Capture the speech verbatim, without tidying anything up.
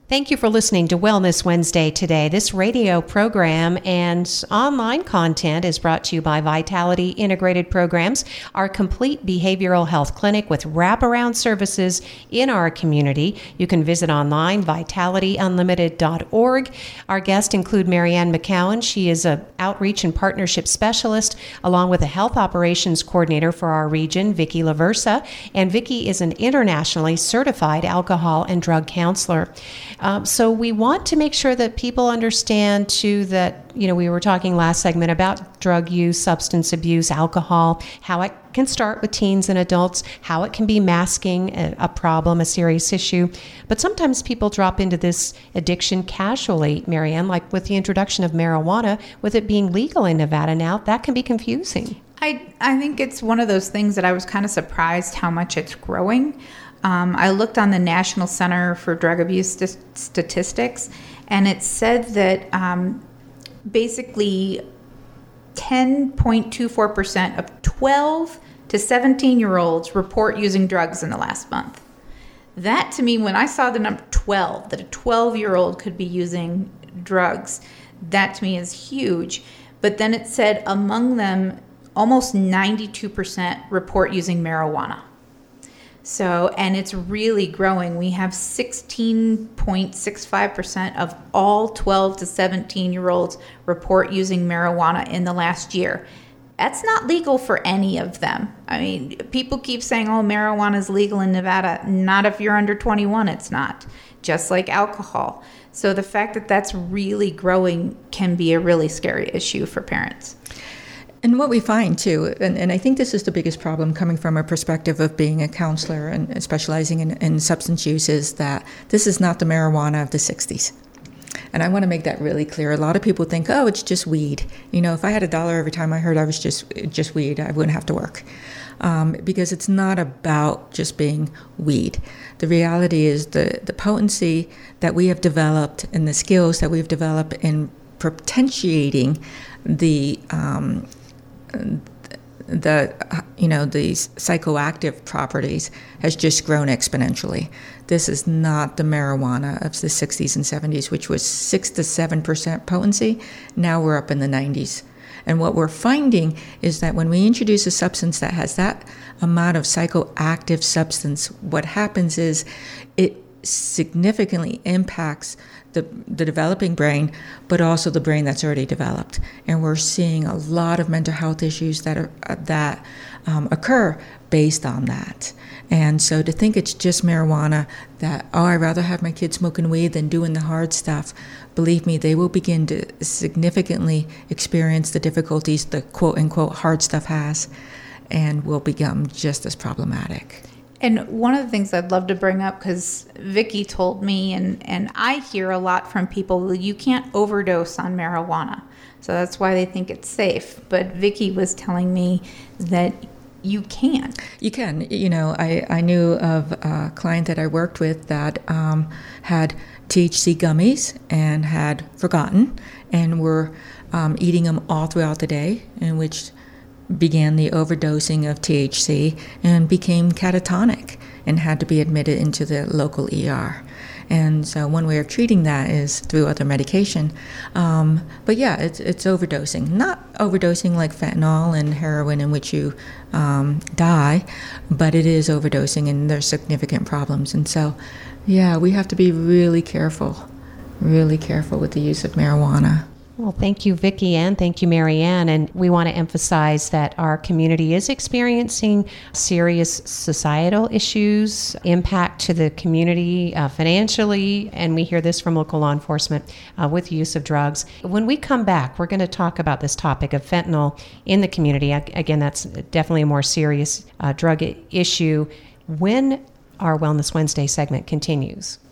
Thank you for listening to Wellness Wednesday today. This radio program and online content is brought to you by Vitality Integrated Programs, our complete behavioral health clinic with wraparound services in our community. You can visit online, vitality unlimited dot org. Our guests include Marianne McCowan. She is an outreach and partnership specialist, along with a health operations coordinator for our region, Vicki Laversa. And Vicki is an internationally certified alcohol and drug counselor. Um, so we want to make sure that people understand, too, that, you know, we were talking last segment about drug use, substance abuse, alcohol, how it can start with teens and adults, how it can be masking a, a problem, a serious issue. But sometimes people drop into this addiction casually, Marianne, like with the introduction of marijuana, with it being legal in Nevada now, that can be confusing. I, I think it's one of those things that I was kind of surprised how much it's growing. Um, I looked on the National Center for Drug Abuse st- Statistics, and it said that um, basically ten point two four percent of twelve to seventeen-year-olds report using drugs in the last month. That, to me, when I saw the number twelve, that a twelve-year-old could be using drugs, that to me is huge. But then it said among them, almost ninety-two percent report using marijuana. So, and it's really growing. We have sixteen point six five percent of all twelve to seventeen year olds report using marijuana in the last year. That's not legal for any of them. I mean, people keep saying, oh, marijuana is legal in Nevada. Not if you're under twenty-one, it's not. Just like alcohol. So the fact that that's really growing can be a really scary issue for parents. And what we find, too, and, and I think this is the biggest problem coming from a perspective of being a counselor and specializing in, in substance use, is that this is not the marijuana of the sixties. And I want to make that really clear. A lot of people think, oh, it's just weed. You know, if I had a dollar every time I heard I was just just weed, I wouldn't have to work. Um, because it's not about just being weed. The reality is the, the potency that we have developed and the skills that we've developed in potentiating the um, the you know these psychoactive properties has just grown exponentially. This is not the marijuana of the sixties and seventies, which was six to seven percent potency. Now we're up in the nineties. And what we're finding is that when we introduce a substance that has that amount of psychoactive substance, what happens is it significantly impacts the, the developing brain, but also the brain that's already developed. And we're seeing a lot of mental health issues that are uh, that um, occur based on that. And so to think it's just marijuana, that, oh, I'd rather have my kids smoking weed than doing the hard stuff, believe me, they will begin to significantly experience the difficulties the quote-unquote hard stuff has, and will become just as problematic. And one of the things I'd love to bring up, because Vicki told me, and, and I hear a lot from people, you can't overdose on marijuana. So that's why they think it's safe. But Vicki was telling me that you can. You can. You know, I, I knew of a client that I worked with that um, had T H C gummies and had forgotten and were um, eating them all throughout the day, in which began the overdosing of T H C and became catatonic and had to be admitted into the local E R. And so one way of treating that is through other medication. Um, but yeah, it's it's overdosing. Not overdosing like fentanyl and heroin, in which you um, die, but it is overdosing, and there's significant problems. And so, yeah, we have to be really careful, really careful with the use of marijuana. Well, thank you, Vicki, and thank you, Marianne. And we want to emphasize that our community is experiencing serious societal issues, impact to the community uh, financially, and we hear this from local law enforcement uh, with use of drugs. When we come back, we're going to talk about this topic of fentanyl in the community. Again, that's definitely a more serious uh, drug issue when our Wellness Wednesday segment continues.